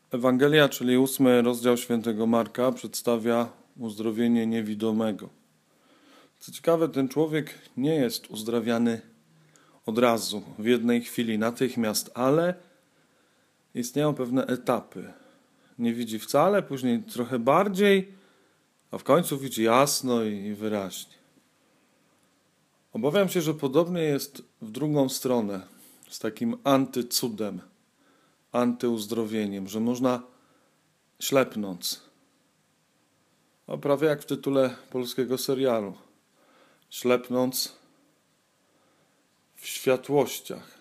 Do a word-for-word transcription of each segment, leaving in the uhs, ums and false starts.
Ewangelia, czyli ósmy rozdział świętego Marka, przedstawia uzdrowienie niewidomego. Co ciekawe, ten człowiek nie jest uzdrawiany od razu, w jednej chwili, natychmiast, ale istnieją pewne etapy. Nie widzi wcale, później trochę bardziej, a w końcu widzi jasno i wyraźnie. Obawiam się, że podobnie jest w drugą stronę, z takim antycudem, antyuzdrowieniem, że można ślepnąc, a prawie jak w tytule polskiego serialu, ślepnąc w światłościach,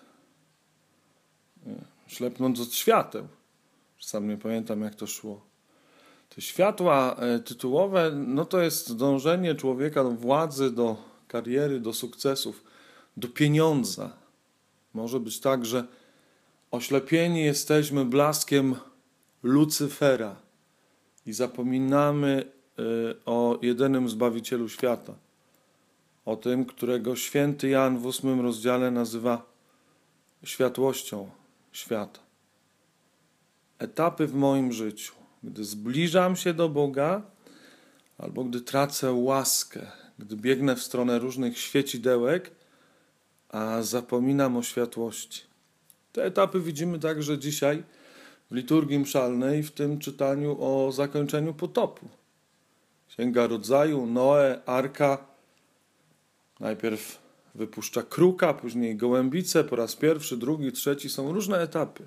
ślepnąc od świateł. Sam nie pamiętam, jak to szło. Te światła tytułowe, no to jest dążenie człowieka do władzy, do kariery, do sukcesów, do pieniądza. Może być tak, że oślepieni jesteśmy blaskiem Lucyfera i zapominamy o jedynym Zbawicielu świata. O tym, którego święty Jan w ósmym rozdziale nazywa światłością świata. Etapy w moim życiu, gdy zbliżam się do Boga, albo gdy tracę łaskę, gdy biegnę w stronę różnych świecidełek, a zapominam o światłości. Te etapy widzimy także dzisiaj w liturgii mszalnej, w tym czytaniu o zakończeniu potopu. Księga Rodzaju, Noe, Arka, najpierw wypuszcza kruka, później gołębicę, po raz pierwszy, drugi, trzeci, są różne etapy.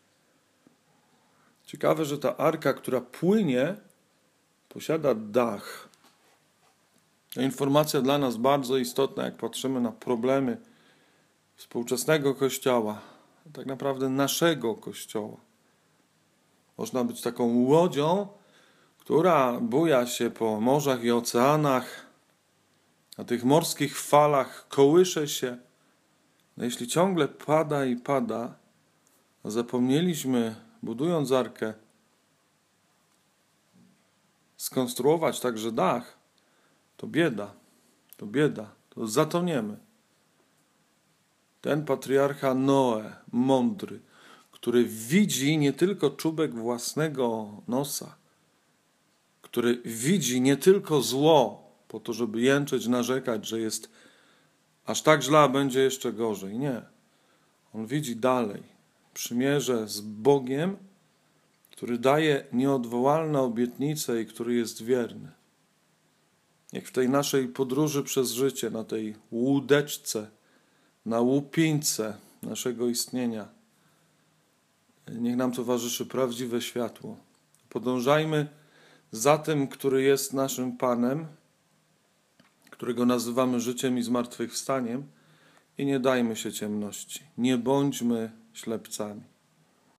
Ciekawe, że ta arka, która płynie, posiada dach. To informacja dla nas bardzo istotna, jak patrzymy na problemy współczesnego Kościoła, tak naprawdę naszego Kościoła. Można być taką łodzią, która buja się po morzach i oceanach, na tych morskich falach kołysze się. No jeśli ciągle pada i pada, a zapomnieliśmy, budując arkę, skonstruować także dach, to bieda, to bieda, to zatoniemy. Ten patriarcha Noe, mądry, który widzi nie tylko czubek własnego nosa, który widzi nie tylko zło, po to, żeby jęczeć, narzekać, że jest aż tak źle, a będzie jeszcze gorzej. Nie. On widzi dalej. Przymierze z Bogiem, który daje nieodwołalne obietnice i który jest wierny. Jak w tej naszej podróży przez życie, na tej łódeczce, na łupińce naszego istnienia, niech nam towarzyszy prawdziwe światło. Podążajmy za tym, który jest naszym Panem, którego nazywamy życiem i zmartwychwstaniem, i nie dajmy się ciemności. Nie bądźmy ślepcami.